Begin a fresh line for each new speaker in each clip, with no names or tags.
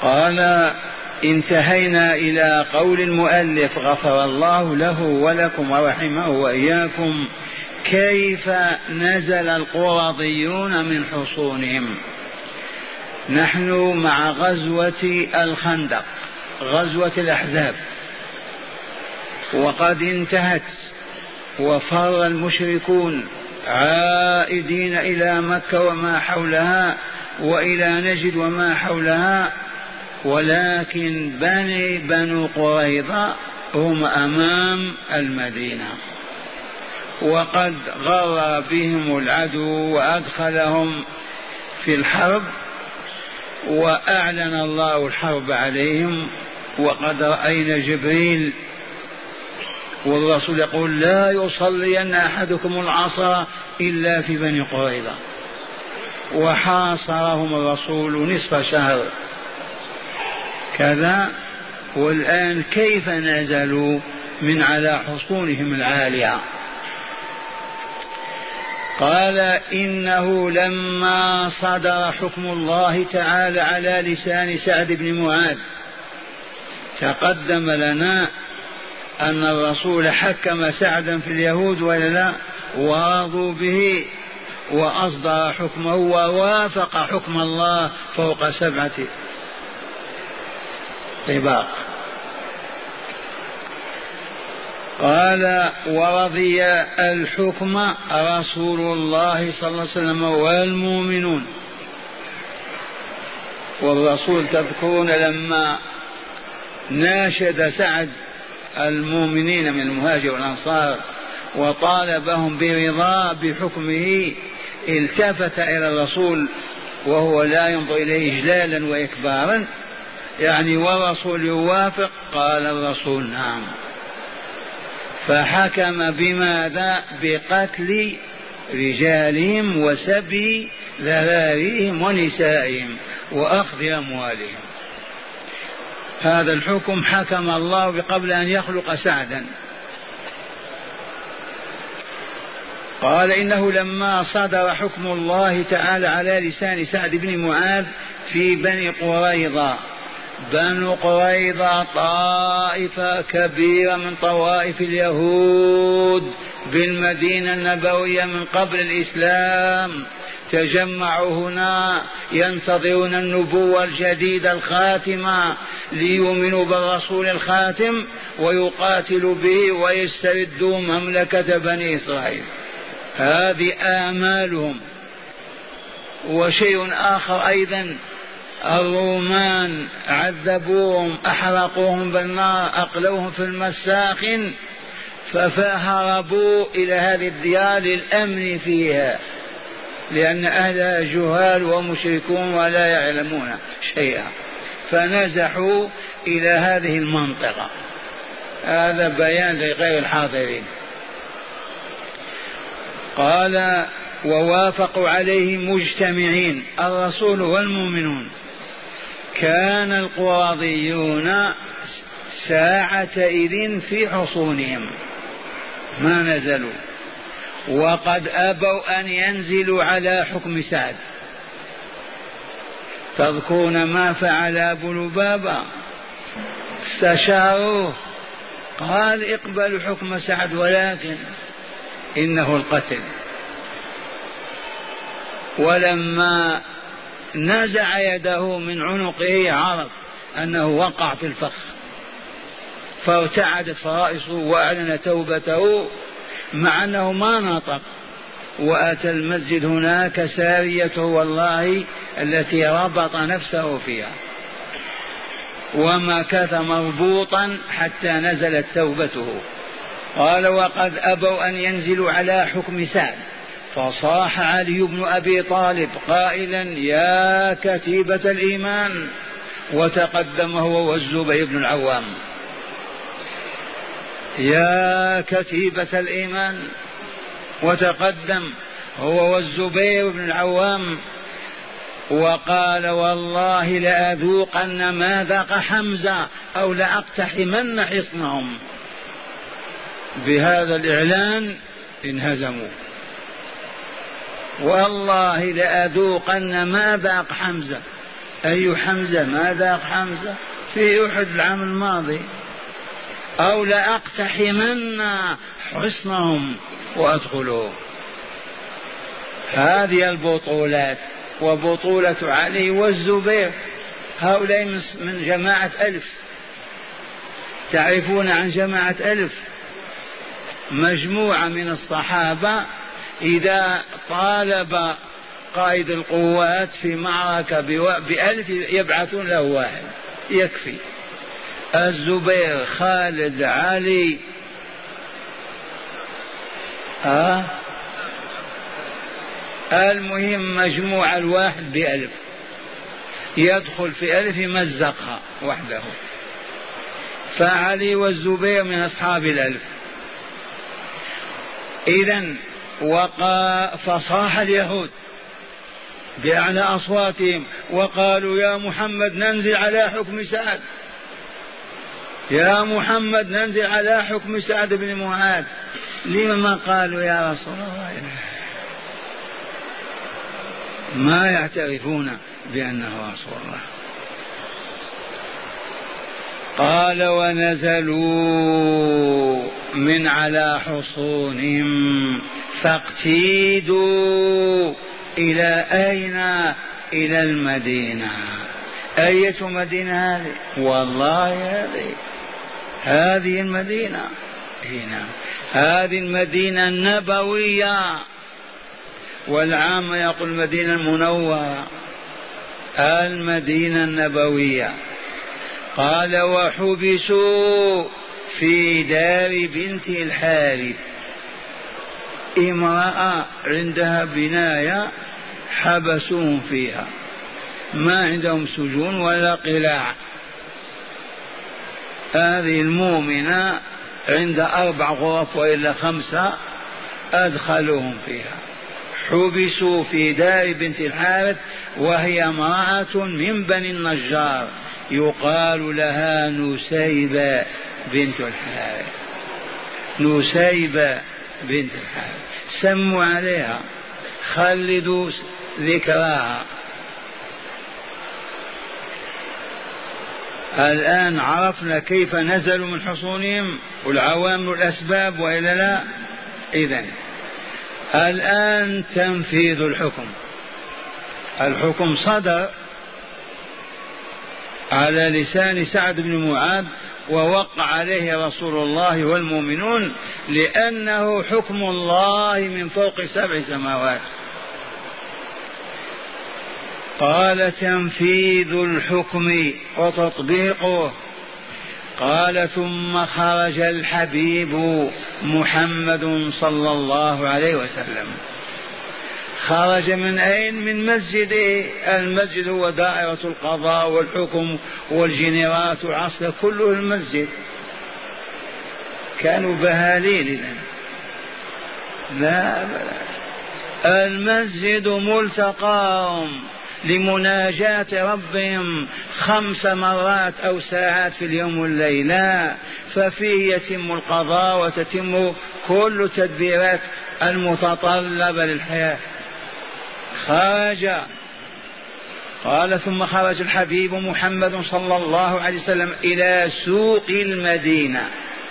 قال: انتهينا إلى قول المؤلف غفر الله له ولكم ورحمه وإياكم كيف نزل القرظيون من حصونهم. نحن مع غزوة الخندق، غزوة الأحزاب، وقد انتهت وفر المشركون عائدين إلى مكة وما حولها وإلى نجد وما حولها، ولكن بنو قريظة هم أمام المدينة، وقد غر بهم العدو وأدخلهم في الحرب، وأعلن الله الحرب عليهم. وقد رأينا جبريل والرسول يقول: لا يصلين أحدكم العصر إلا في بني قريظة، وحاصرهم الرسول نصف شهر كذا. والآن كيف نزلوا من على حصونهم العالية؟ قال: إنه لما صدر حكم الله تعالى على لسان سعد بن معاذ، تقدم لنا أن الرسول حكم سعدا في اليهود ولا لا، ورضوا به وأصدر حكمه ووافق حكم الله فوق 7 طباق. قال: ورضي الحكم رسول الله صلى الله عليه وسلم والمؤمنون. والرسول تذكرون لما ناشد سعد المؤمنين من المهاجر والأنصار وطالبهم برضا بحكمه، التفت إلى الرسول وهو لا ينظر إليه إجلالا وإكبارا، يعني والرسول يوافق. قال الرسول: نعم. فحكم بماذا؟ بقتل رجالهم وسبي ذراريهم ونسائهم وأخذ أموالهم. هذا الحكم حكم الله قبل أن يخلق سعدا. قال: إنه لما صدر حكم الله تعالى على لسان سعد بن معاذ في بني قريظة. بنو قريظة طائفة كبيرة من طوائف اليهود بالمدينة النبوية من قبل الإسلام، تجمعوا هنا ينتظرون النبوة الجديدة الخاتمة ليؤمنوا بالرسول الخاتم ويقاتلوا به ويستردوا مملكة بني إسرائيل. هذه آمالهم. وشيء آخر أيضا، الرومان عذبوهم، أحرقوهم بالنار، أقلوهم في المساخن، فهربوا إلى هذه الديار للأمن فيها، لأن أهلها جهال ومشركون ولا يعلمون شيئا، فنزحوا إلى هذه المنطقة. هذا بيان لغير الحاضرين. قال: ووافقوا عليه مجتمعين الرسول والمؤمنون. كان القرظيون ساعتئذ في حصونهم ما نزلوا، وقد أبوا أن ينزلوا على حكم سعد. تذكرون ما فعل أبو لبابة؟ استشاروه، قال: اقبلوا حكم سعد ولكن إنه القتل. ولما نزع يده من عنقه عرف أنه وقع في الفخ، فارتعدت فرائصه وأعلن توبته مع أنه ما نطق. وأتى المسجد هناك ساريته والله التي ربط نفسه فيها، ومكث مربوطا حتى نزلت توبته. قال: وقد أبوا أن ينزلوا على حكم سعد، فصاح علي بن أبي طالب قائلا: يا كتيبة الإيمان. وتقدم هو والزبير بن العوام: يا كتيبة الإيمان. وتقدم هو والزبير بن العوام وقال: والله لأذوقن ما ذاق حمزة أو لأقتحمن حصنهم. بهذا الإعلان انهزموا. والله لأذوقن ما ذاق حمزة، أي حمزة؟ ما ذاق حمزة في أحد العام الماضي. أو لأقتحمن حصنهم وأدخلوا. هذه البطولات. وبطولة علي والزبير، هؤلاء من جماعة ألف. تعرفون عن جماعة ألف؟ مجموعة من الصحابة إذا طالب قائد القوات في معركة بألف يبعثون له واحد يكفي. الزبير، خالد، علي، المهم مجموعة الواحد بألف، يدخل في ألف يمزقها وحده. فعلي والزبير من أصحاب الألف. إذن فصاح اليهود بأعلى أصواتهم وقالوا يا محمد ننزل على حكم سعد، يا محمد ننزل على حكم سعد بن معاذ. لما ما قالوا يا رسول الله؟ ما يعترفون بأنه رسول الله. قال ونزلوا من على حصونهم فاقتيدوا إلى أين؟ إلى المدينة. أية مدينة هذه؟ والله هذه المدينة هنا، هذه المدينة النبوية، والعام يقول المدينة المنورة، المدينة النبوية. قال وحبسوا في دار بنت الحارث، امرأة عندها بناية حبسوهم فيها، ما عندهم سجون ولا قلاع. هذه المؤمنة عند 4 غرف وإلا 5 أدخلوهم فيها. حبسوا في دار بنت الحارث وهي امرأة من بني النجار يقال لها نسيبة بنت الحارث. نسيبة بنت الحارث، سموا عليها، خلدوا ذكراها. الآن عرفنا كيف نزلوا من حصونهم والعوامل الأسباب وإلا لا. إذن الآن تنفيذ الحكم. الحكم صدر على لسان سعد بن معاذ ووقع عليه رسول الله والمؤمنون، لأنه حكم الله من فوق 7 سماوات. قال تنفيذ الحكم وتطبيقه. قال ثم خرج الحبيب محمد صلى الله عليه وسلم. خرج من أين؟ من مسجده. المسجد هو دائرة القضاء والحكم والجنرات والعسكر، كله المسجد. كانوا بهاليل. لا المسجد ملتقاهم لمناجاة ربهم 5 مرات أو ساعات في اليوم والليلة، ففيه يتم القضاء وتتم كل التدبيرات المتطلبة للحياة. خرج. قال ثم خرج الحبيب محمد صلى الله عليه وسلم إلى سوق المدينة.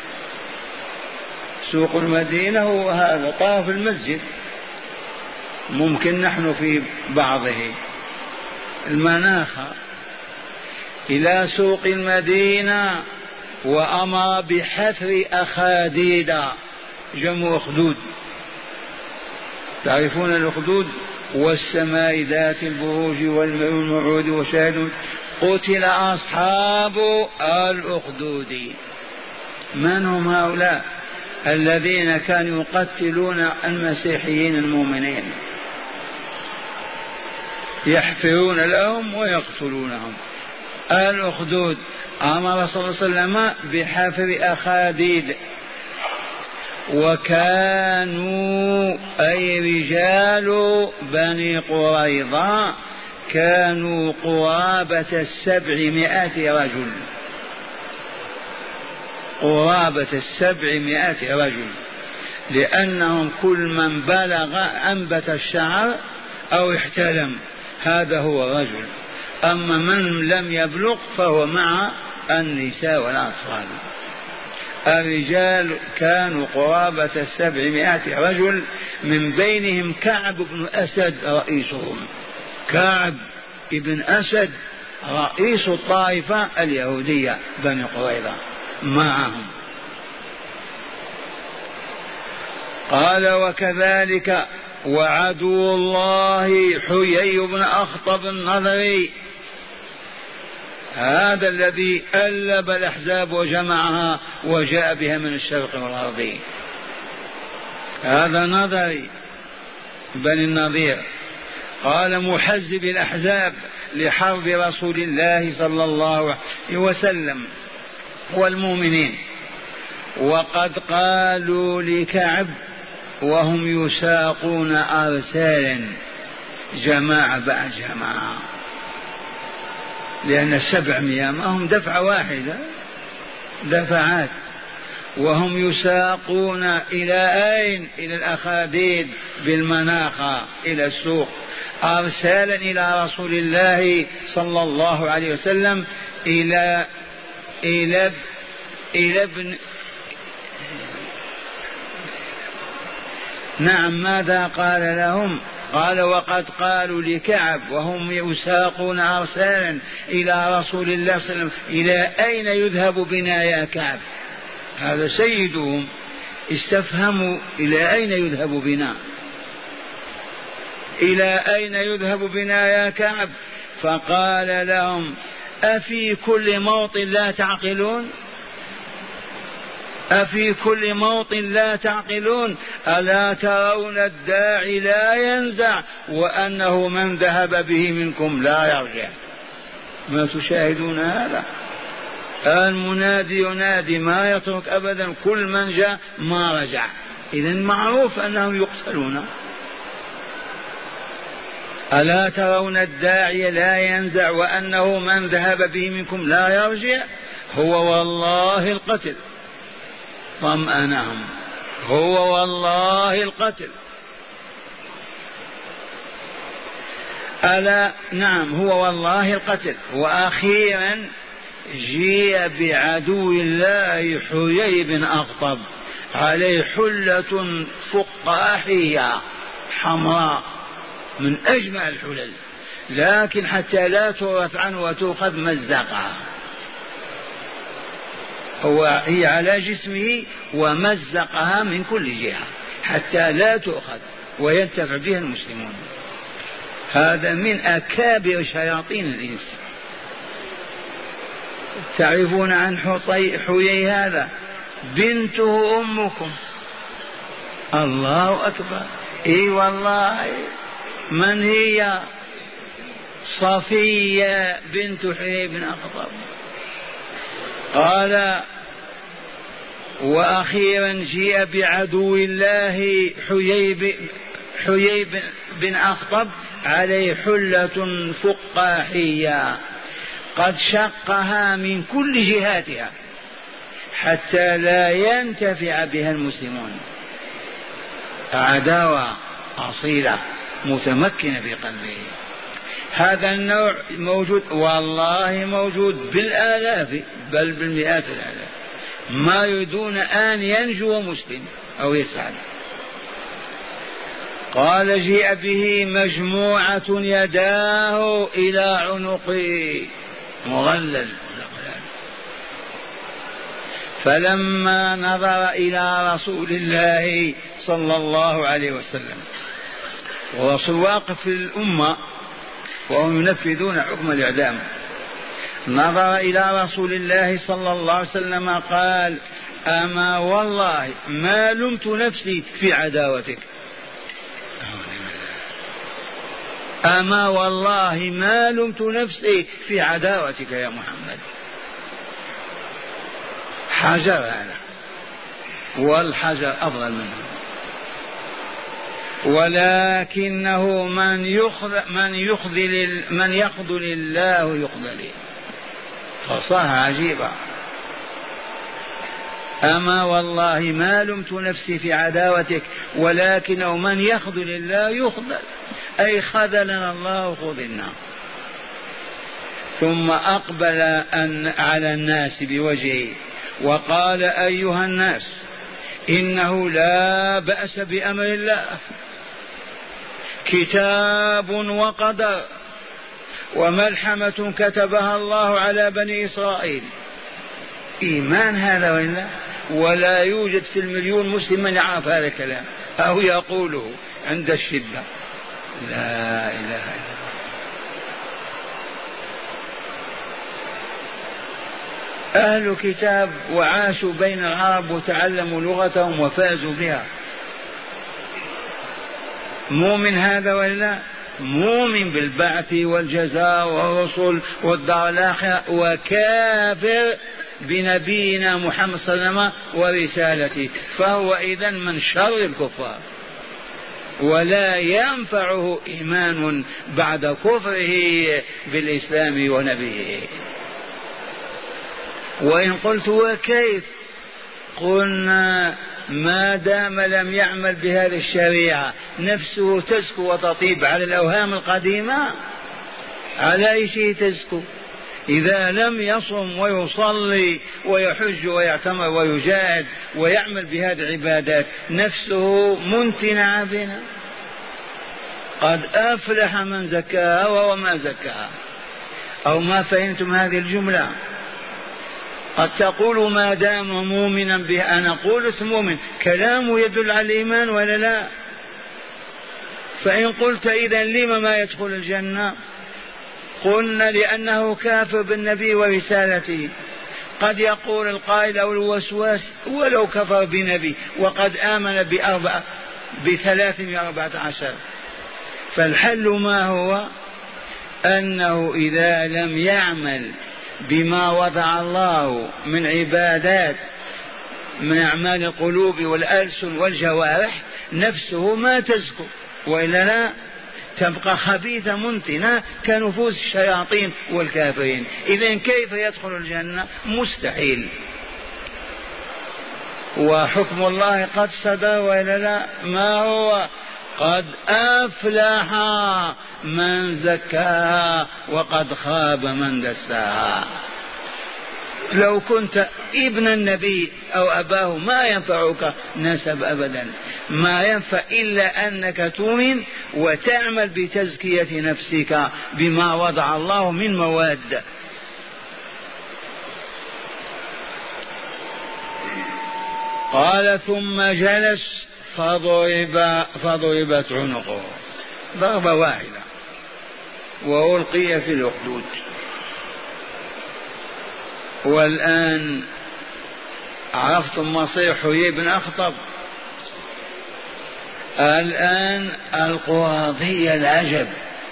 سوق المدينة هو هذا طرف المسجد، ممكن نحن في بعضه المناخ. إلى سوق المدينة وأمر بحفر أخاديد، جمع أخدود. تعرفون الأخدود؟ والسماء ذات البروج والموعود وشاهد. قتل أصحاب الأخدود. من هم هؤلاء؟ الذين كانوا يقتلون المسيحيين المؤمنين، يحفرون لهم ويقتلونهم. الأخدود. أمر صلى الله عليه وسلم بحفر أخاديد. وكانوا أي رجال بني قريظة كانوا قرابة 700 رجل، قرابة 700 رجل، لأنهم كل من بلغ أنبت الشعر أو احتلم هذا هو رجل. أما من لم يبلغ فهو مع النساء والأطفال. الرجال كانوا قرابة 700 رجل، من بينهم كعب بن أسد رئيسهم. كعب بن أسد رئيس الطائفة اليهودية بني قريظة معهم. قال وكذلك وعدو الله حيي بن أخطب النضري، هذا الذي ألب الأحزاب وجمعها وجاء بها من الشرق والغرب، هذا نضري بني النضير. قال محزب الأحزاب لحرب رسول الله صلى الله عليه وسلم والمؤمنين. وقد قالوا لكعب وهم يساقون أرسالا جماعة بعد جماعة، لأن 700 ما هم دفعة واحدة، دفعات، وهم يساقون إلى أين؟ إلى الأخاديد بالمناخة، إلى السوق، أرسالا إلى رسول الله صلى الله عليه وسلم إلى ابن نعم. ماذا قال لهم؟ قال وقد قالوا لكعب وهم يساقون أرسالا إلى رسول الله صلى الله عليه وسلم إلى أين يذهب بنا يا كعب؟ هذا سيدهم، استفهموا إلى أين يذهب بنا، إلى أين يذهب بنا يا كعب؟ فقال لهم أفي كل موطن لا تعقلون؟ أفي كل موطن لا تعقلون؟ ألا ترون الداعي لا ينزع وأنه من ذهب به منكم لا يرجع؟ ما تشاهدون هذا؟ المنادي ينادي ما يترك أبدا، كل من جاء ما رجع، إذن معروف أنهم يقتلون. ألا ترون الداعي لا ينزع وأنه من ذهب به منكم لا يرجع؟ هو والله القتل. طمأنهم، هو والله القتل. ألا نعم هو والله القتل. وأخيرا جيء بعدو الله حيي بن أخطب عليه حلة فقاحية حمراء من أجمل الحلل، لكن حتى لا تورث عنه وتؤخذ مزقها، هي على جسمه ومزقها من كل جهة حتى لا تؤخذ وينتفع بها المسلمون. هذا من أكابر شياطين الإنس. تعرفون عن حيي هذا؟ بنته أمكم. الله أكبر. إي والله. من هي؟ صفية بنت حيي بن أخطب. قال وأخيرا جيء بعدو الله حيي بن أخطب عليه حلة فقاحية قد شقها من كل جهاتها حتى لا ينتفع بها المسلمون. عداوة أصيلة متمكنة في قلبه. هذا النوع موجود والله، موجود بالآلاف بل بالمئات الآلاف، ما يريدون أن ينجو مسلم أو يسعد. قال جيء به مجموعة يداه إلى عنقه مغلل، فلما نظر إلى رسول الله صلى الله عليه وسلم، ورسول واقف في الأمة وهم ينفذون حكم الإعدام، نظر إلى رسول الله صلى الله عليه وسلم قال أما والله ما لمت نفسي في عداوتك، أما والله ما لمت نفسي في عداوتك يا محمد. حجر هذا، والحجر أفضل منه. ولكنه من يخذل الله يخذل. فصاحة عجيبة. أما والله ما لمت نفسي في عداوتك ولكنه من يخذل الله يخذل، أي خذلنا الله خذلنا. ثم أقبل على الناس بوجهه وقال أيها الناس إنه لا بأس بأمر الله، كتاب وقدر وملحمة كتبها الله على بني إسرائيل. إيمان هذا ولا؟ ولا يوجد في المليون مسلم من يعرف هذا الكلام أو يقوله عند الشدة. لا إله إلا الله. أهل كتاب وعاشوا بين العرب وتعلموا لغتهم وفازوا بها. مؤمن هذا ولا؟ مؤمن بالبعث والجزاء والرسل والدار الآخرة، وكافر بنبينا محمد صلى الله عليه وسلم ورسالته، فهو إذن من شر الكفار، ولا ينفعه إيمان بعد كفره بالإسلام ونبيه. وإن قلت وكيف؟ قلنا ما دام لم يعمل بهذه الشريعة نفسه تزكو وتطيب على الأوهام القديمة، على أي شيء تزكو؟ إذا لم يصم ويصلي ويحج ويعتمر ويجاهد ويعمل بهذه العبادات نفسه منتنة بنا. قد أفلح من زكاها وهو ما زكاها. أو ما فهمتم هذه الجملة؟ قد تقول ما دام مؤمنا به، أنا أقول مؤمن، كلامه يدل على الإيمان ولا لا؟ فإن قلت إذن لما ما يدخل الجنة؟ قلنا لأنه كافر بالنبي ورسالته. قد يقول القائل أو الوسواس ولو كفر بنبي وقد آمن ب314. فالحل ما هو؟ أنه إذا لم يعمل بما وضع الله من عبادات من أعمال القلوب والألسن والجوارح نفسه ما تزكو، وإلا لا تبقى خبيثة منتنة كنفوس الشياطين والكافرين. إذن كيف يدخل الجنة؟ مستحيل. وحكم الله قد صدر وإلا لا؟ ما هو؟ قد أفلح من زكاها وقد خاب من دساها. لو كنت ابن النبي أو أباه ما ينفعك نسب أبدا، ما ينفع إلا أنك تؤمن وتعمل بتزكية نفسك بما وضع الله من مواد. قال ثم جلس فضربت عنقه ضربة واحدة وألقي في الأخدود. والآن عرفتم مصير حيي بن أخطب. الآن القراظية العجب،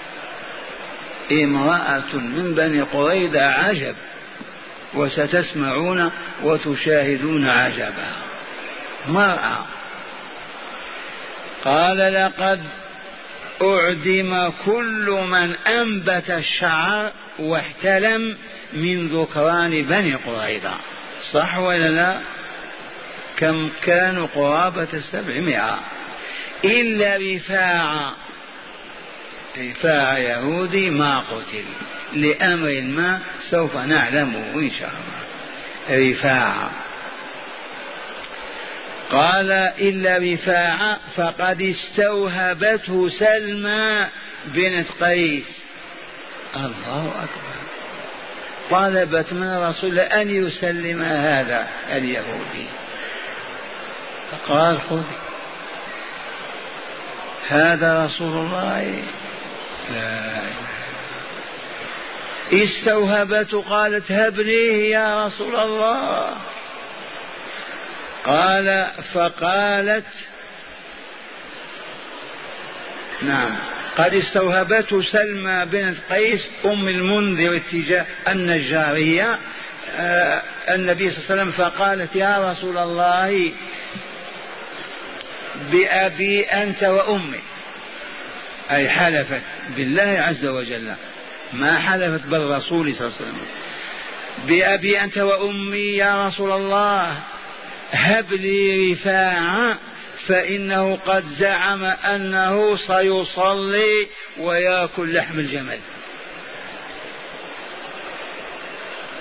امرأة من بني قريظة عجب، وستسمعون وتشاهدون عجبا. مرأة قال لقد أعدم كل من أنبت الشعر واحتلم من ذكران بني قريظة. صح ولا لا؟ كم كانوا؟ قرابة 700 إلا رفاعة يهودي ما قتل لأمر ما سوف نعلمه إن شاء الله. رفاعة قال إلا رفاعة فقد استوهبته سلمى بنت قيس. الله أكبر. طلبت من رسول أن يسلم هذا اليهودي، فقال خذ هذا رسول الله. لا استوهبته، قالت هب ليه يا رسول الله. قال فقالت نعم قد استوهبته سلمى بنت قيس أم المنذر اتجاه النجارية النبي صلى الله عليه وسلم، فقالت يا رسول الله بأبي أنت وأمي، أي حلفت بالله عز وجل، ما حلفت بالرسول صلى الله عليه وسلم. بأبي أنت وأمي يا رسول الله هب لي رفاعة فإنه قد زعم أنه سيصلي ويأكل لحم الجمل.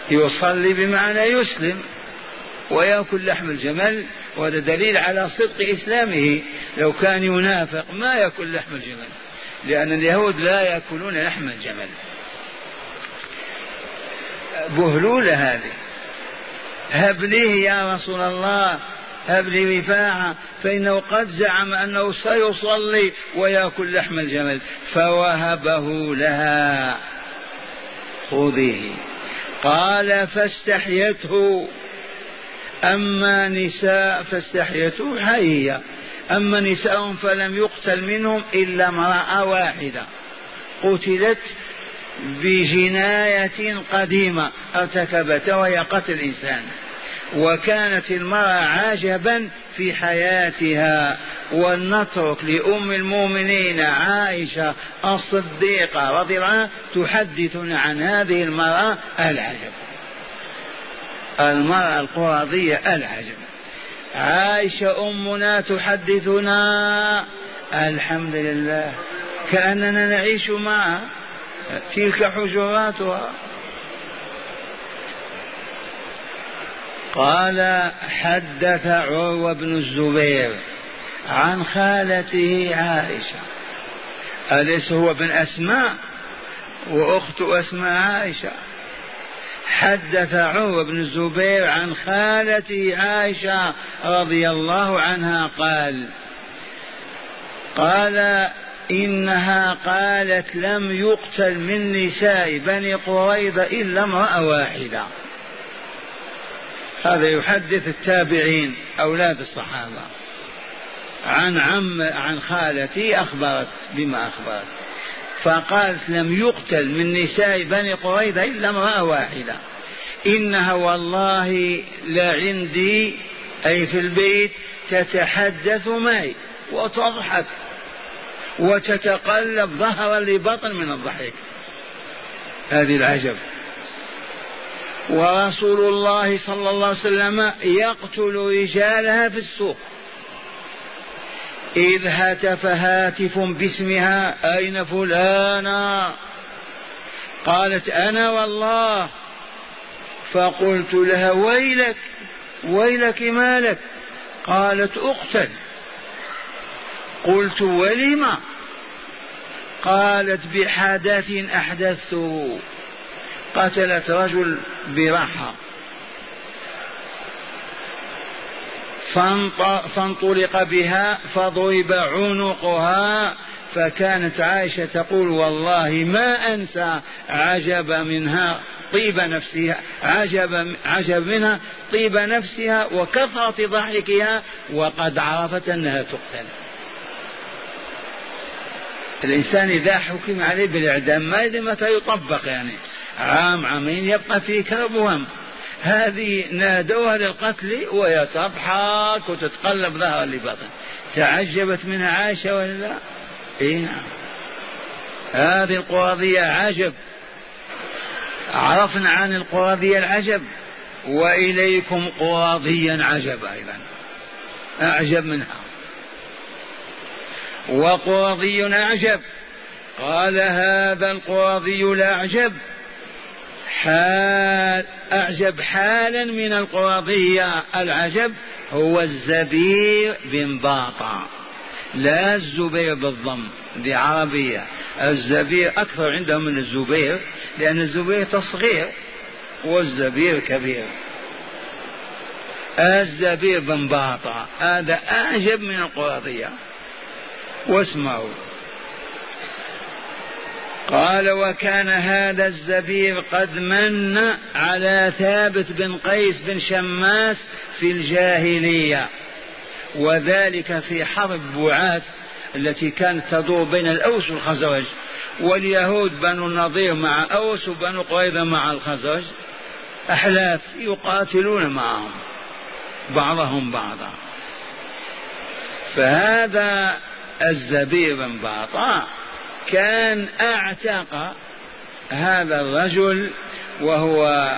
يصلي بمعنى يسلم ويأكل لحم الجمل، وهذا دليل على صدق إسلامه. لو كان ينافق ما يأكل لحم الجمل، لأن اليهود لا يأكلون لحم الجمل. بهلولة هذه. هب لي يا رسول الله، هب لي رفاعة، فإنه قد زعم أنه سيصلي ويأكل لحم الجمل، فوهبه لها. خذيه. قال فاستحيته. أما نساء فاستحيته هي، أما نساء فلم يقتل منهم إلا امرأة واحدة قتلت بجناية قديمة ارتكبتها وهي قتل الإنسان، وكانت المرأة عجبا في حياتها. ولنترك لأم المؤمنين عائشة الصديقة رضي الله عنها تحدثنا عن هذه المرأة العجب، المرأة القرظية العجب. عائشة أمنا تحدثنا، الحمد لله كأننا نعيش معها، تلك حجراتها. قال حدث عروة بن الزبير عن خالته عائشة، أليس هو بن أسماء وأخت أسماء عائشة؟ حدث عروة بن الزبير عن خالته عائشة رضي الله عنها قال إنها قالت لم يقتل من نساء بني قريظة إلا امرأة واحدة. هذا يحدث التابعين أولاد الصحابة عن خالتي أخبرت بما أخبرت، فقالت لم يقتل من نساء بني قريظة إلا امرأة واحدة، إنها والله لعندي أي في البيت تتحدث معي وتضحك وتتقلب ظهرا لبطن من الضحك. هذه العجب. ورسول الله صلى الله عليه وسلم يقتل رجالها في السوق، إذ هتف هاتف باسمها أين فلانا؟ قالت أنا والله. فقلت لها ويلك ويلك مالك؟ قالت أقتل. قلت ولم؟ قالت بحدث أحدثته، قتلت رجل برحى فانطلق بها فضرب عنقها، فكانت عائشة تقول والله ما أنسى عجب منها طيب نفسها، عجب منها طيب نفسها وكثرة ضحكها، وقد عرفت أنها تقتل. الإنسان إذا حكم عليه بالإعدام ما يدري متى يطبق، يعني عام عامين يبقى فيه كرب وهم. هذه نادوها للقتل وهي تضحك وتتقلب ظهرا لبطن. تعجبت منها عائشة ولا لا؟ إيه نعم. هذه القرظية عجب. عرفنا عن القرظية العجب، وإليكم قرظيا عجب أيضا أعجب منها. وقرظي أعجب. قال هذا القرظي الأعجب أعجب حالا من القرظية العجب هو الزبير بن باطا، لا الزبير بالضم، دي عربية. الزبير أكثر عندهم من الزبير، لأن الزبير تصغير والزبير كبير. الزبير بن باطا هذا أعجب من القرظية. واسمعوا. قال وكان هذا الزبير قد من على ثابت بن قيس بن شماس في الجاهلية، وذلك في حرب بوعاث التي كانت تدور بين الأوس والخزرج، واليهود بنو النضير مع أوس وبنو قريظة مع الخزرج أحلاف يقاتلون معهم بعضهم بعضا. فهذا الزبير بن باطا كان أعتق هذا الرجل وهو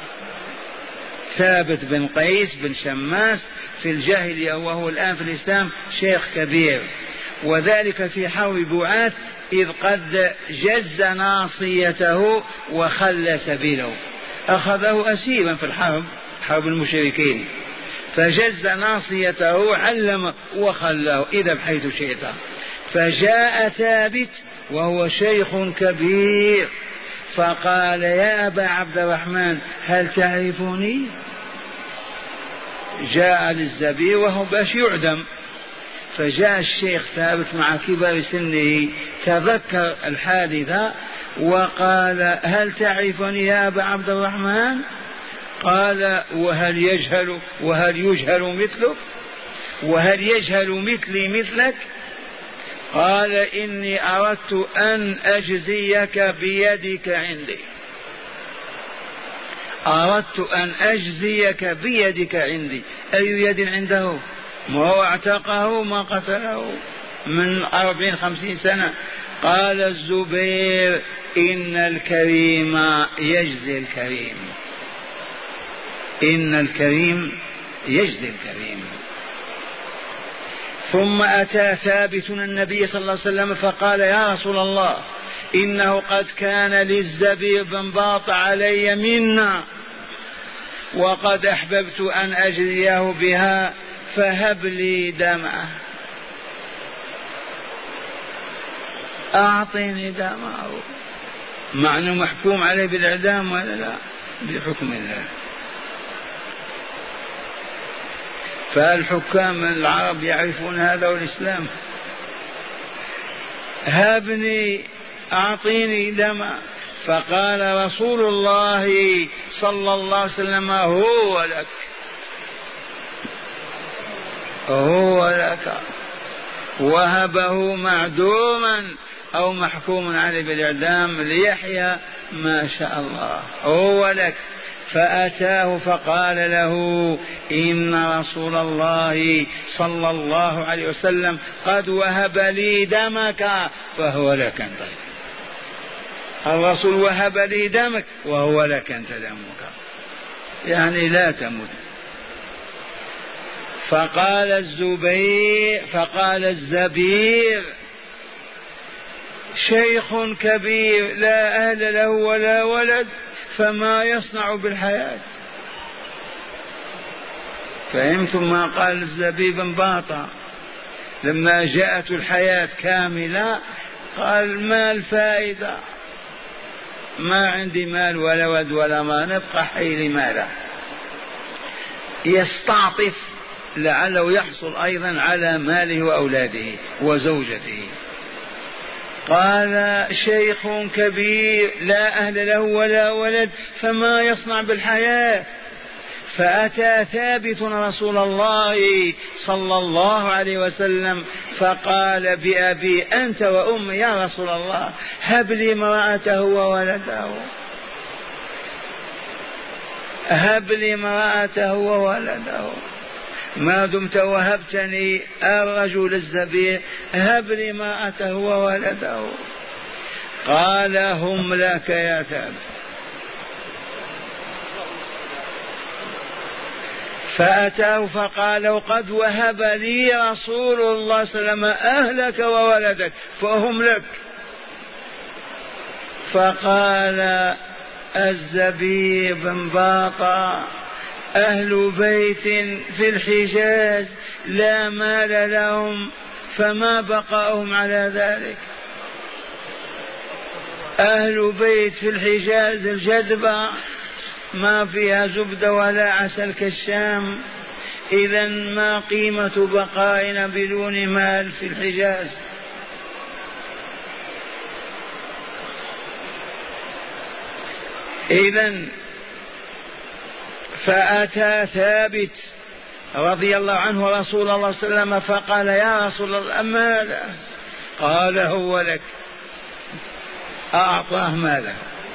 ثابت بن قيس بن شماس في الجاهلية، وهو الآن في الإسلام شيخ كبير، وذلك في حرب بوعاث إذ قد جز ناصيته وخل سبيله. أخذه أسيرا في الحرب، حرب المشركين، فجز ناصيته علم وخلاه إذا بحيث شئت. فجاء ثابت وهو شيخ كبير فقال يا أبا عبد الرحمن هل تعرفني؟ جاء للزبير وهو باش يعدم، فجاء الشيخ ثابت مع كبر سنه تذكر الحادثة وقال هل تعرفني يا أبا عبد الرحمن؟ قال وهل يجهل مثلك؟ وهل يجهل مثلي مثلك؟ قال إني أردت أن أجزيك بيدك عندي، أردت أن أجزيك بيدك عندي. أي يد عنده؟ ما هو اعتقه ما قتله من 40-50 سنة. قال الزبير إن الكريم يجزي الكريم، إن الكريم يجزي الكريم. ثم أتى ثابت النبي صلى الله عليه وسلم فقال يا رسول الله إنه قد كان للزبير بن باط علي منا وقد أحببت أن أجزيه بها فهب لي دمعه، أعطني دمعه. مع أنه محكوم عليه بالإعدام ولا لا؟ بحكم الله. فالحكام العرب يعرفون هذا والإسلام. هبني أعطيني دمع. فقال رسول الله صلى الله عليه وسلم هو لك، هو لك. وهبه معدوما أو محكوم عليه بالإعدام ليحيى ما شاء الله، هو لك. فأتاه فقال له إن رسول الله صلى الله عليه وسلم قد وهب لي دمك فهو لك أنت. الرسول وهب لي دمك وهو لك أنت دمك، يعني لا تمت. فقال الزبير شيخ كبير لا أهل له ولا ولد فما يصنع بالحياة. فهمتم ما قال الزبيب بن باطا لما جاءت الحياة كاملة؟ قال ما الفائدة، ما عندي مال ولا ولد ولا ما نبقى حي لماذا؟ يستعطف لعله يحصل أيضا على ماله وأولاده وزوجته. قال شيخ كبير لا أهل له ولا ولد فما يصنع بالحياة. فأتى ثابت رسول الله صلى الله عليه وسلم فقال بأبي أنت وأمي يا رسول الله هب لي امرأته وولده، هب لي امرأته وولده، ما دمت وهبتني الرجل الزبير هب لي امرأته وولده. قال هم لك يا ثابت. فأتاه فقال قد وهب لي رسول الله صلى الله عليه وسلم أهلك وولدك فهم لك. فقال الزبير بن باطا أهل بيت في الحجاز لا مال لهم فما بقاهم على ذلك. أهل بيت في الحجاز الجذبة ما فيها زبدة ولا عسل كالشام، إذا ما قيمة بقائنا بدون مال في الحجاز؟ إذن فأتى ثابت رضي الله عنه رسول الله صلى الله عليه وسلم فقال يا رسول الله أما لا؟ قال هو لك. أعطاه ماله،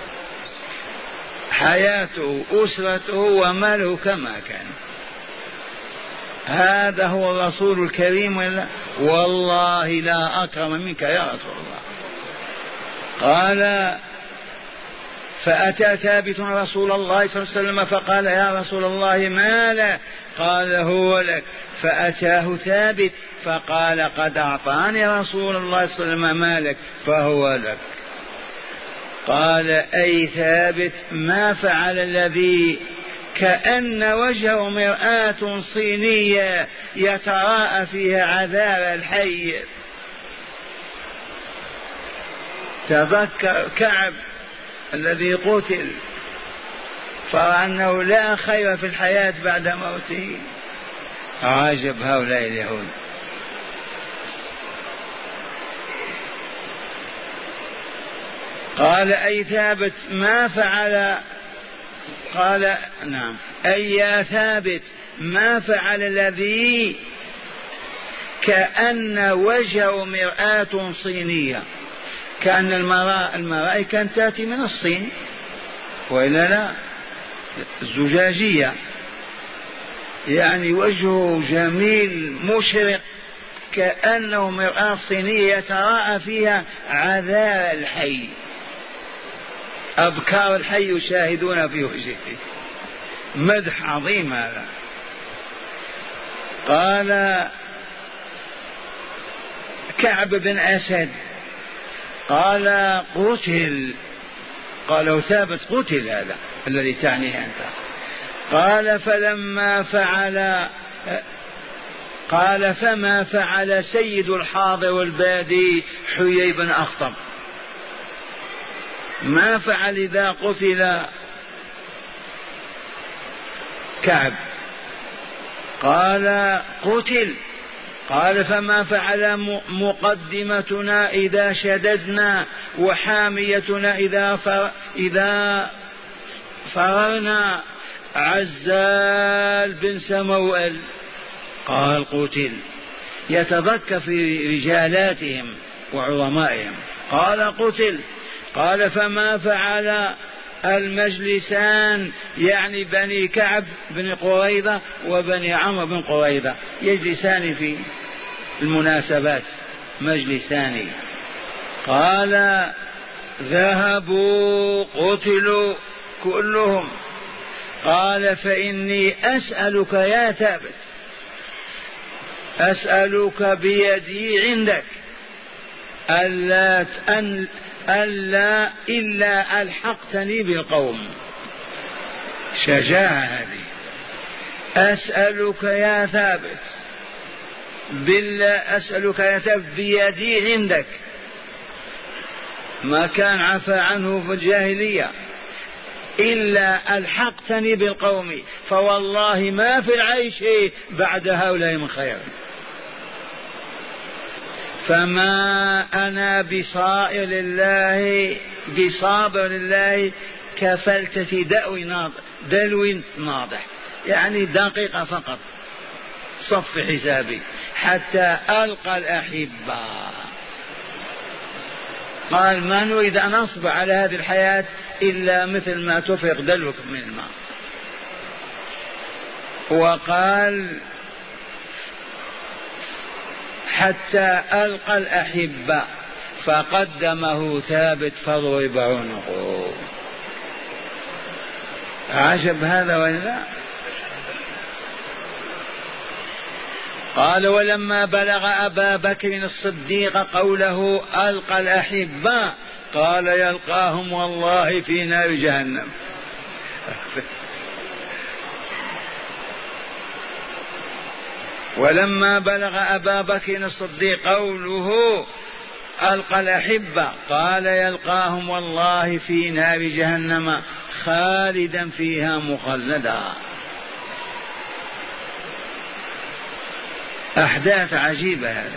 حياته أسرته وماله كما كان. هذا هو الرسول الكريم ولا؟ والله لا أكرم منك يا رسول الله. قال فأتى ثابت رسول الله صلى الله عليه وسلم فقال يا رسول الله ما له؟ قال هو لك. فأتاه ثابت فقال قد أعطاني رسول الله صلى الله عليه وسلم مالك فهو لك. قال أي ثابت ما فعل الذي كأن وجهه مرآة صينية يتراءى فيها عذاب الحي. تذكر كعب الذي قتل فرأى أنه لا خير في الحياة بعد موته. عجب هؤلاء اليهود. قال أي ثابت ما فعل، قال نعم أي يا ثابت ما فعل الذي كأن وجهه مرآة صينية. كأن المرأة كانت تأتي من الصين وإلا لا، زجاجية، يعني وجهه جميل مشرق كأنه مرآة صينية يتراءى فيها عذاب الحي، أبكار الحي يشاهدون في وجهه. مدح عظيم هذا. قال كعب بن أسد قال قتل، قالوا ثابت قتل هذا الذي تعنيه أنت. قال فلما فعل، قال فما فعل سيد الحاضر والبادي حيي بن أخطب، ما فعل إذا قتل كعب؟ قال قتل. قال فما فعل مقدمتنا إذا شددنا وحاميتنا إذا فررنا عزال بن سموئل؟ قال قتل. يتذكر في رجالاتهم وعظمائهم. قال قتل. قال فما فعل المجلسان، يعني بني كعب بن قريظة وبني عمرو بن قريظة، يجلسان في المناسبات مجلسان. قال ذهبوا قتلوا كلهم. قال فإني أسألك يا ثابت، أسألك بيدي عندك ألا إلا ألحقتني بالقوم. شجاعة هذه. أسألك يا ثابت بالله، أسألك يا ثابت بيدي عندك، ما كان عفى عنه في الجاهلية، إلا ألحقتني بالقوم، فوالله ما في العيش بعد هؤلاء من خير. فما أنا بصائر الله بصابر الله كفلتة دلو ناضح، يعني دقيقة فقط صف حسابي حتى ألقى الأحبة. قال ما نريد أن نصبر على هذه الحياة إلا مثل ما تفرق دلوك من الماء. وقال حتى ألقى الأحبة، فقدمه ثابت فضرب عنقه. عجب هذا ولا؟ قال ولما بلغ أبا بكر الصديق قوله ألقى الأحبة قال يلقاهم والله في نار جهنم. ولما بلغ أبا بكر الصديق قوله ألقى الأحبة قال يلقاهم والله في نار جهنم خالدا فيها مخلدا. أحداث عجيبة هذه.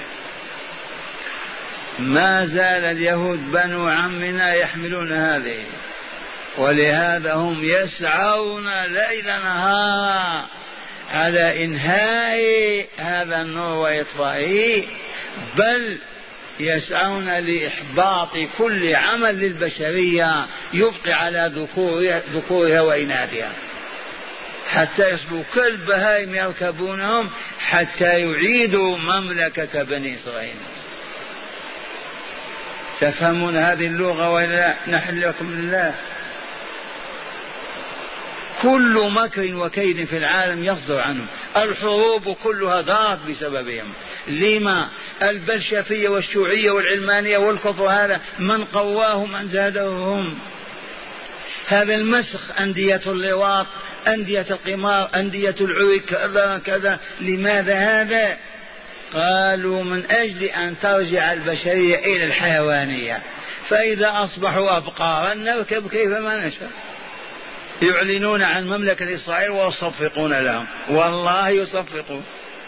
ما زال اليهود بنو عمنا يحملون هذه، ولهذا هم يسعون ليل نهارا على إنهاء هذا النور وإطفائه، بل يسعون لإحباط كل عمل للبشرية يبقي على ذكورها وإناثها، حتى يصبحوا كالبهائم يركبونهم حتى يعيدوا مملكة بني إسرائيل. تفهمون هذه اللغة ولا؟ نحلكم الله. كل مكر وكيد في العالم يصدر عنهم، الحروب كلها ضاعت بسببهم، لما البلشفية والشيوعية والعلمانية والكفر هذا من قواهم من زادهم. هذا المسخ، أندية اللواط، أندية القمار، أندية العوي، كذا كذا. لماذا هذا؟ قالوا من أجل أن ترجع البشرية إلى الحيوانية، فإذا أصبحوا أبقارا نركب كيفما نشاء. يعلنون عن مملكة إسرائيل ويصفقون لهم، والله يصفقون.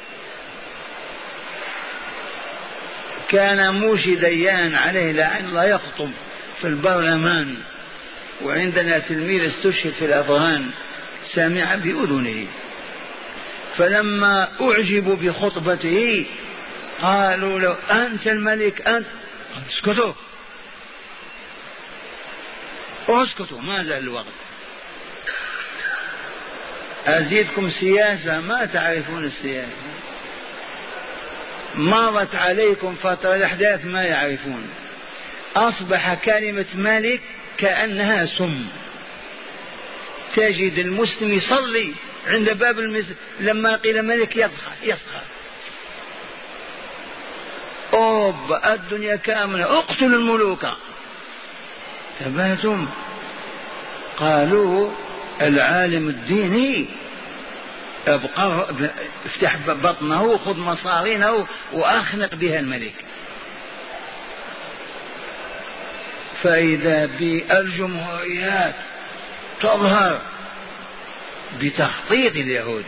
كان موشي ديان عليه لعن الله يخطب في البرلمان، وعندنا تلميذ استشهد في الأفغان سمع بأذنه، فلما أعجبوا بخطبته قالوا له أنت الملك أنت. اسكتوا اسكتوا، ما زال الوقت. أزيدكم سياسة، ما تعرفون السياسة، مرت عليكم فترة الأحداث ما يعرفون. أصبح كلمة ملك كأنها سم. تجد المسلم يصلي عند باب المسجد لما قيل ملك يسخر. الدنيا كاملة اقتلوا الملوك. تباتم. قالوا العالم الديني افتح بطنه، خذ مصارينه وأخنق بها الملك. فإذا بالجمهوريات تظهر بتخطيط اليهود.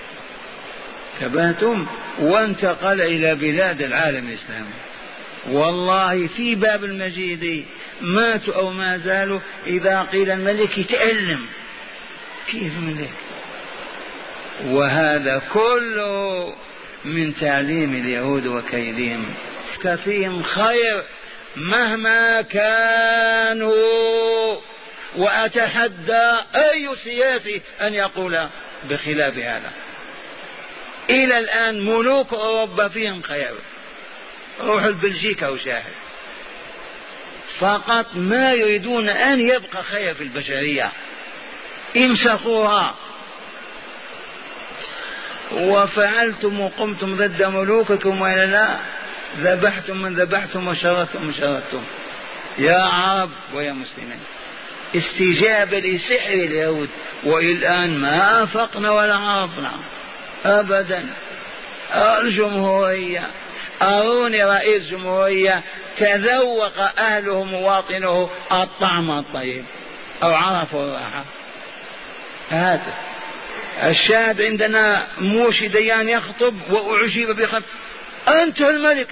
تباتم. وانتقل إلى بلاد العالم الإسلامي. والله في باب المجيد ماتوا أو ما زالوا إذا قيل الملك يتألم. كيف ملك؟ وهذا كله من تعليم اليهود وكيدهم. فيهم خير مهما كانوا، وأتحدى أي سياسي أن يقول بخلاف هذا. إلى الآن ملوك أوروبا فيهم خير، روح بلجيكا وشاهد، فقط ما يريدون أن يبقى خير في البشرية، امسكوها. وفعلتم وقمتم ضد ملوككم وإلا لا، ذبحتم من ذبحتم وشردتم من شردتم، يا عرب ويا مسلمين. استجابة لسحر اليهود، وإلى الآن ما أفقنا ولا عرفنا أبدا. الجمهورية، أروني رئيس جمهورية تذوق أهله مواطنه الطعم الطيب أو عرفوا الراحة. هذا الشاهد. عندنا موشي ديان يخطب وأعجب بخطب أنت الملك.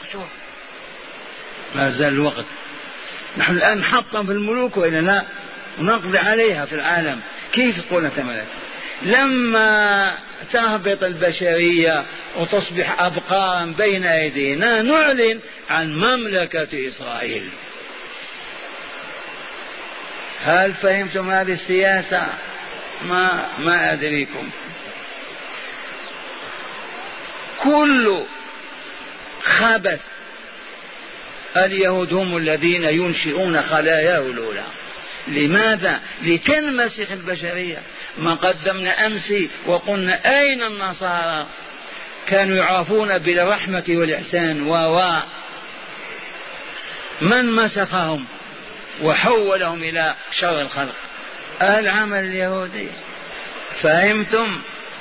ما زال الوقت. نحن الآن نحطم في الملوك وإلا لا، ونقضي عليها في العالم. كيف تقول أنت ملك؟ لما تهبط البشرية وتصبح أبقارا بين أيدينا نعلن عن مملكة إسرائيل. هل فهمتم هذه السياسة؟ ما أدريكم. كل خبث اليهود هم الذين ينشئون خلاياه الأولى. لماذا؟ لتنمسخ البشرية. ما قدمنا أمس وقلنا أين النصارى؟ كانوا يعرفون بالرحمة والإحسان من مسخهم وحولهم إلى شر الخلق؟ العمل اليهودي. فهمتم؟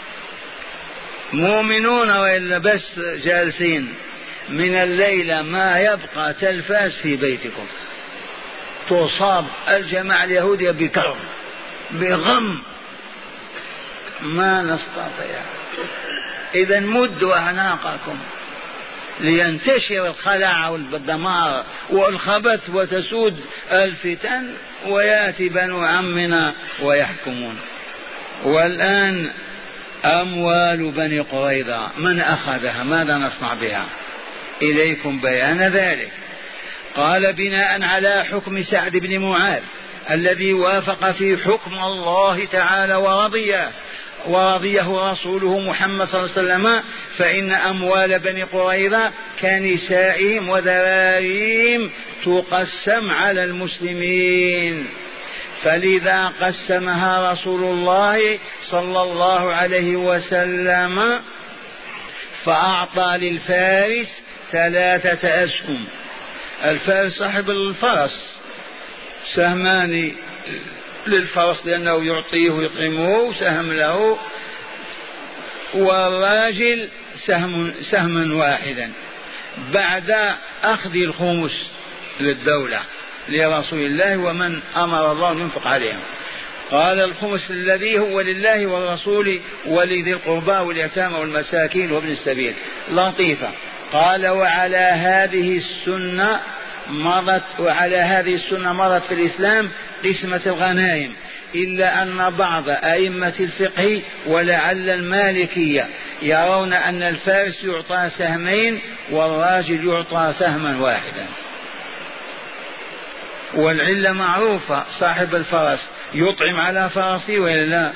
مؤمنون وإلا بس جالسين؟ من الليلة ما يبقى تلفاز في بيتكم. تصاب الجماعة اليهودية بكرب بغم ما نستطيع. إذا مدوا أعناقكم لينتشر الخلع والدمار والخبث وتسود الفتن ويأتي بنو عمنا ويحكمون. والآن أموال بني قريظة من أخذها؟ ماذا نصنع بها؟ إليكم بيان ذلك. قال بناء على حكم سعد بن معاذ الذي وافق في حكم الله تعالى ورضيه رسوله محمد صلى الله عليه وسلم، فإن أموال بني قريظة كنسائهم وذراريهم تقسم على المسلمين، فلذا قسمها رسول الله صلى الله عليه وسلم فأعطى للفارس 3 أسهم. الفارس صاحب الفرس سهمان للفرس لأنه يعطيه ويقيمه سهم له، والراجل سهما واحدا بعد أخذ الخمس للدولة لرسول الله ومن أمر الله أن ينفق عليهم. قال الخمس الذي هو لله والرسول ولذي القربى واليتامى والمساكين وابن السبيل. لطيفة. قال وعلى هذه السنة مضت في الإسلام قسمة الغنائم، إلا أن بعض أئمة الفقه ولعل المالكية يرون أن الفارس يعطى سهمين والراجل يعطى سهما واحدا، والعلة معروفة، صاحب الفرس يطعم على فرسه ولا لا؟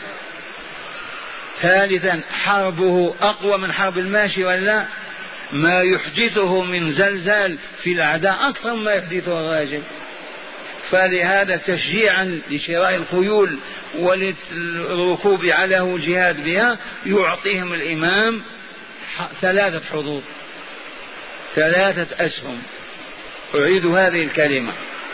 ثالثا حربه أقوى من حرب الماشي ولا لا؟ ما يحدثه من زلزال في الأعداء أكثر ما يحدثه الراجل. فلهذا تشجيعا لشراء الخيول وللركوب عليه والجهاد بها يعطيهم الإمام 3 حظوظ 3 أسهم. أعيد هذه الكلمة.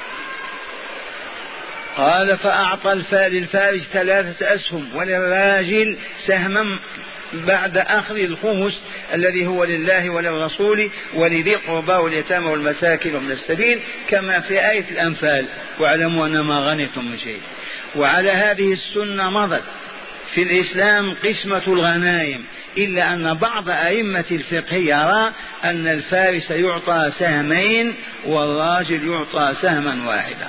قال فأعطى للفارس 3 أسهم وللراجل سهما بعد أخذ الخمس الذي هو لله وللرسول ولذي القربى واليتامى والمساكين وابن السبيل كما في آية الأنفال واعلموا أن ما غنمتم من شيء. وعلى هذه السنة مضت في الإسلام قسمة الغنائم، إلا أن بعض أئمة الفقه يرى أن الفارس يعطى سهمين والراجل يعطى سهما واحدا.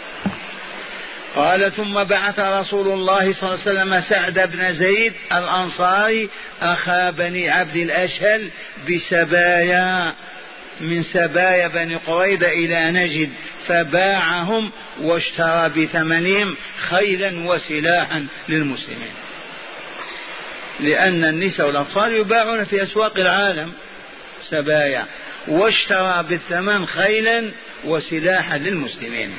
قال ثم بعث رسول الله صلى الله عليه وسلم سعد بن زيد الأنصاري أخا بني عبد الأشهل بسبايا من سبايا بني قريظة إلى نجد، فباعهم واشترى بثمنهم خيلا وسلاحا للمسلمين، لأن النساء والأطفال يباعون في أسواق العالم سبايا، واشترى بالثمن خيلا وسلاحا للمسلمين.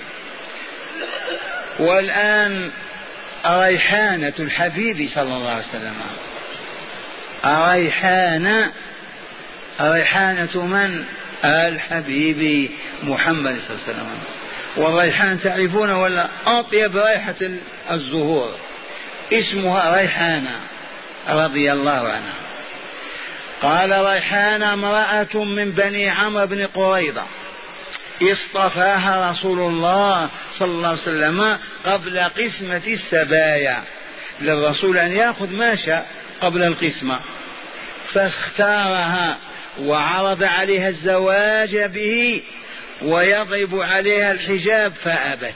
والآن ريحانة الحبيب صلى الله عليه وسلم، ريحانة من؟ الحبيب محمد صلى الله عليه وسلم. والريحان تعرفون ولا؟ أطيب ريحة الزهور اسمها ريحانة رضي الله عنها. قال ريحانة امرأة من بني عمرو بن قريظة اصطفاها رسول الله صلى الله عليه وسلم قبل قسمة السبايا، للرسول أن يأخذ ما شاء قبل القسمة، فاختارها وعرض عليها الزواج به ويضرب عليها الحجاب فأبت.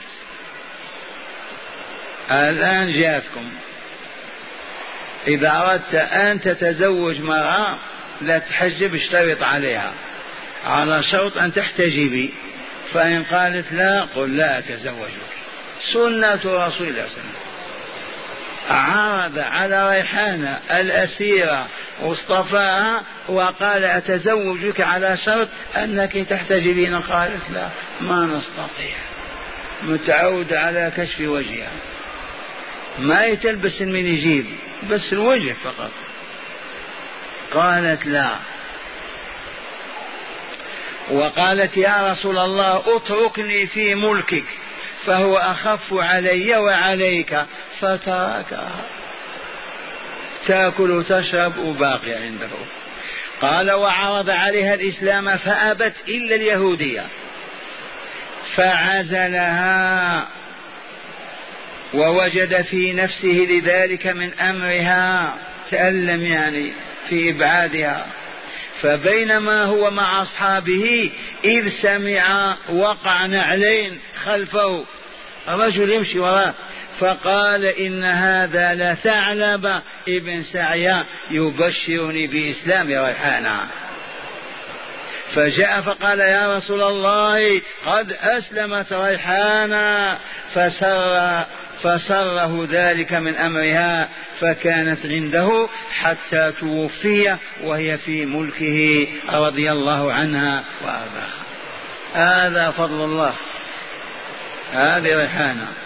الآن جاءتكم، إذا أردت أن تتزوج مرأة لا تحجب اشترط عليها على شرط أن تحتجبي، فإن قالت لا قل لا أتزوجك. سنة رسول الله صلى الله عليه وسلم. عرض على ريحانة الأسيرة واصطفاها وقال أتزوجك على شرط أنك تحتجبين، قالت لا ما نستطيع، متعود على كشف وجهها، ما يتلبس المنيجيب بس الوجه فقط. قالت لا، وقالت يا رسول الله اتركني في ملكك فهو أخف علي وعليك، فتركها تأكل وتشرب وباقي عنده. قال وعرض عليها الإسلام فأبت إلا اليهودية، فعزلها ووجد في نفسه لذلك من أمرها، تألم يعني في إبعادها. فبينما هو مع أصحابه إذ سمع وقع نعلين خلفه، الرجل يمشي وراه، فقال إن هذا لثعلب ابن سعيا يبشرني بإسلام ريحانة. فجاء فقال يا رسول الله قد أسلمت ريحانة، فسره ذلك من أمرها، فكانت عنده حتى توفي وهي في ملكه رضي الله عنها وأرضاها. هذا فضل الله، هذه ريحانة.